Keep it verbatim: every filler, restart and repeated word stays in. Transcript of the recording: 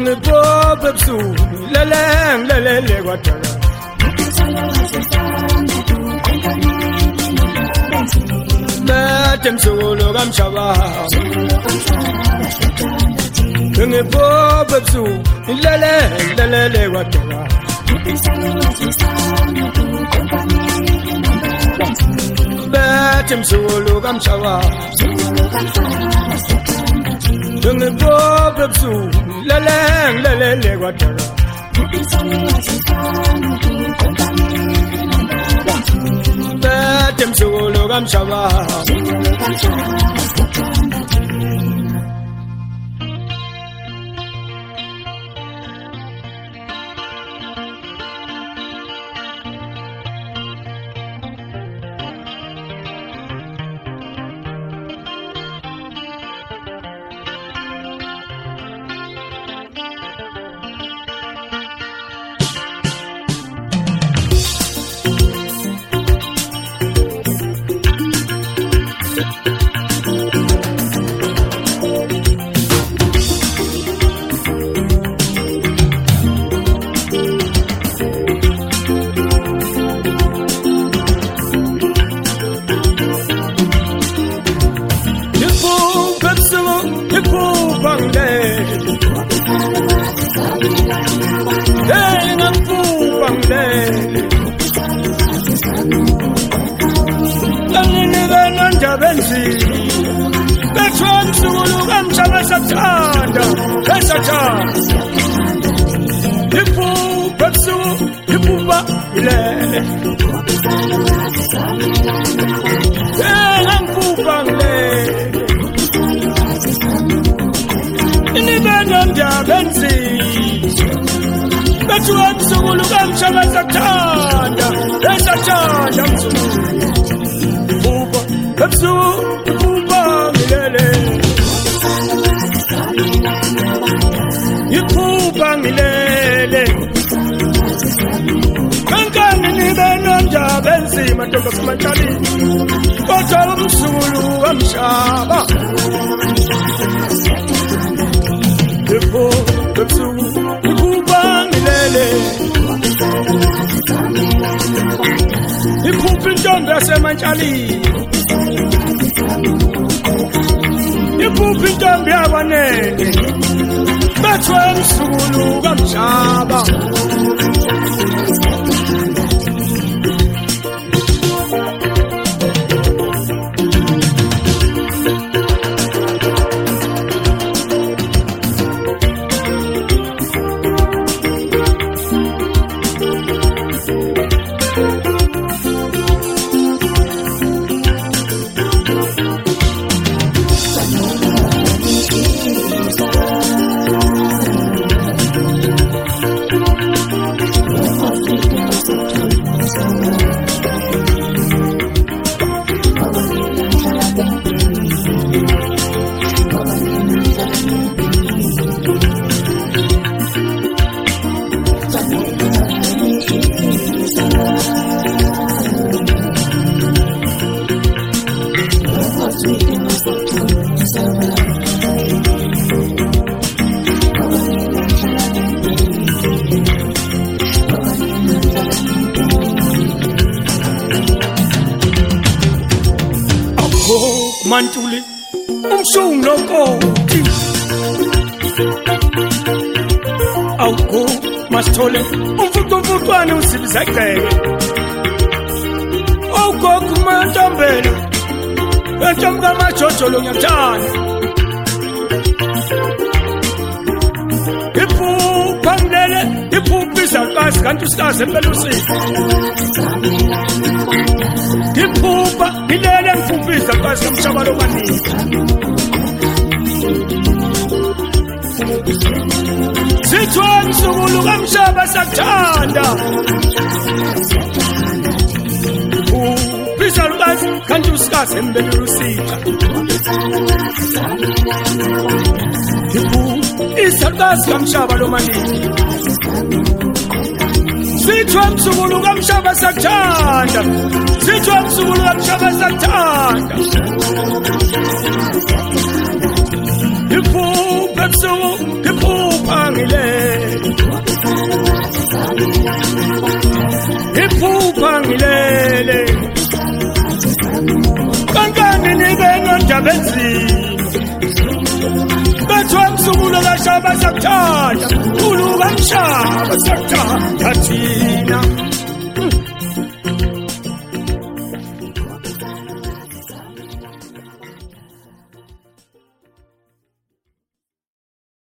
Ngiphope ebusuku lele ngilele kwadala Bade msukulu kamshaba Ngiphope ebusuku lele ngilele kwadala Bade msukulu kamshaba Ngiphope ebusuku lele ngilele kwadala Bade msukulu kamshaba Mantuli umshungu nokoti Awugo masithole umfuto umfutwana usibiza igceke Awugo kumantombela Entomka majojolo ngiyathanda Iphupha ngilele iphupha izaqasi kanti usikaze empelusini Iphupha ngilele ngifupha izaqasi kamshabalo maningi Sithwa msukulu kamshaba sakuthanda Upisa lukazi kanti usikaze empelusini Isalukazi kamshaba lo maningi Sithwa msukulu kamshaba sakuthanda Sithwa msukulu kamshaba sakuthanda Iphupha ebusuku iphupha ngile benzima bethu emsukulo kashaba sakuthanda uluka mshaba sakuthanda